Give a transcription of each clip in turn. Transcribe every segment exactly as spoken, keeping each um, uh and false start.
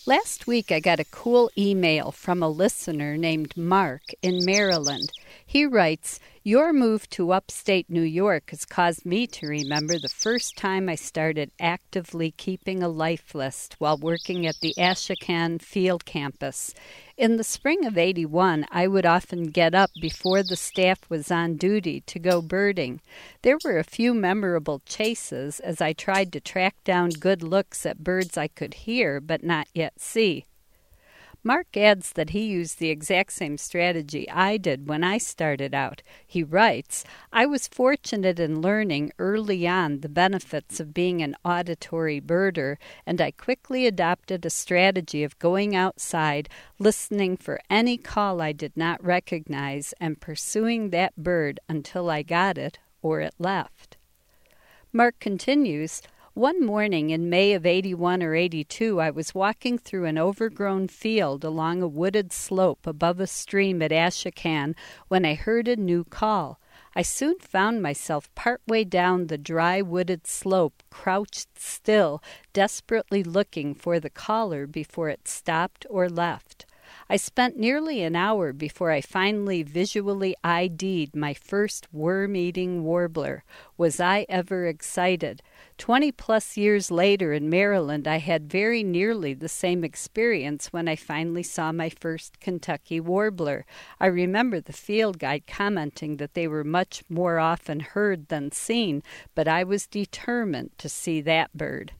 Last week I got a cool email from a listener named Mark in Maryland. He writes, "Your move to upstate New York has caused me to remember the first time I started actively keeping a life list while working at the Ashokan Field Campus. In the spring of eighty-one, I would often get up before the staff was on duty to go birding. There were a few memorable chases as I tried to track down good looks at birds I could hear but not yet see." Mark adds that he used the exact same strategy I did when I started out. He writes, "I was fortunate in learning early on the benefits of being an auditory birder, and I quickly adopted a strategy of going outside, listening for any call I did not recognize, and pursuing that bird until I got it or it left." Mark continues, "One morning in May of eighty-one or eighty-two, I was walking through an overgrown field along a wooded slope above a stream at Ashokan when I heard a new call. I soon found myself partway down the dry wooded slope, crouched still, desperately looking for the caller before it stopped or left. I spent nearly an hour before I finally visually I D'd my first worm-eating warbler. Was I ever excited? Twenty-plus years later in Maryland, I had very nearly the same experience when I finally saw my first Kentucky warbler. I remember the field guide commenting that they were much more often heard than seen, but I was determined to see that bird."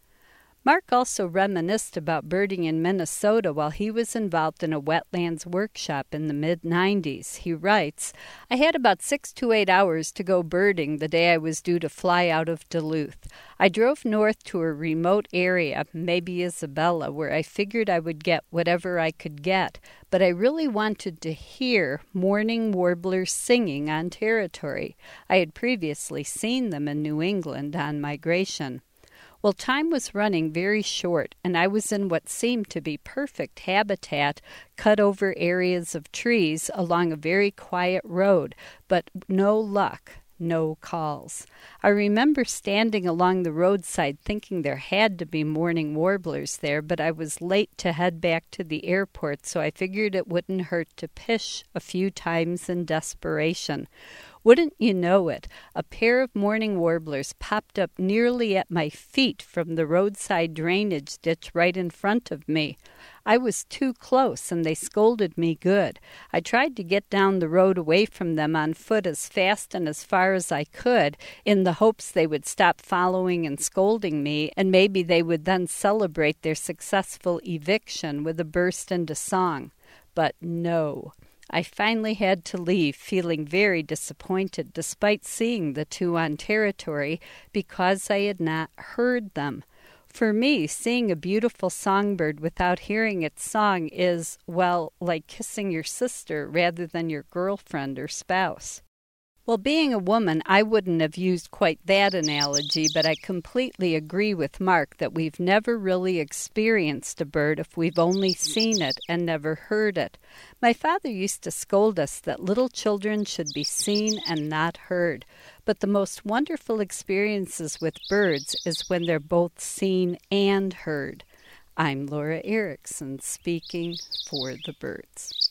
Mark also reminisced about birding in Minnesota while he was involved in a wetlands workshop in the mid nineties. He writes, "I had about six to eight hours to go birding the day I was due to fly out of Duluth. I drove north to a remote area, maybe Isabella, where I figured I would get whatever I could get, but I really wanted to hear mourning warblers singing on territory. I had previously seen them in New England on migration. Well, time was running very short, and I was in what seemed to be perfect habitat, cut over areas of trees along a very quiet road, but no luck, no calls. I remember standing along the roadside thinking there had to be mourning warblers there, but I was late to head back to the airport, so I figured it wouldn't hurt to pish a few times in desperation. Wouldn't you know it, a pair of mourning warblers popped up nearly at my feet from the roadside drainage ditch right in front of me. I was too close, and they scolded me good. I tried to get down the road away from them on foot as fast and as far as I could, in the hopes they would stop following and scolding me, and maybe they would then celebrate their successful eviction with a burst into song. But no. I finally had to leave, feeling very disappointed despite seeing the two on territory, because I had not heard them. For me, seeing a beautiful songbird without hearing its song is, well, like kissing your sister rather than your girlfriend or spouse." Well, being a woman, I wouldn't have used quite that analogy, but I completely agree with Mark that we've never really experienced a bird if we've only seen it and never heard it. My father used to scold us that little children should be seen and not heard, but the most wonderful experiences with birds is when they're both seen and heard. I'm Laura Erickson, speaking for the birds.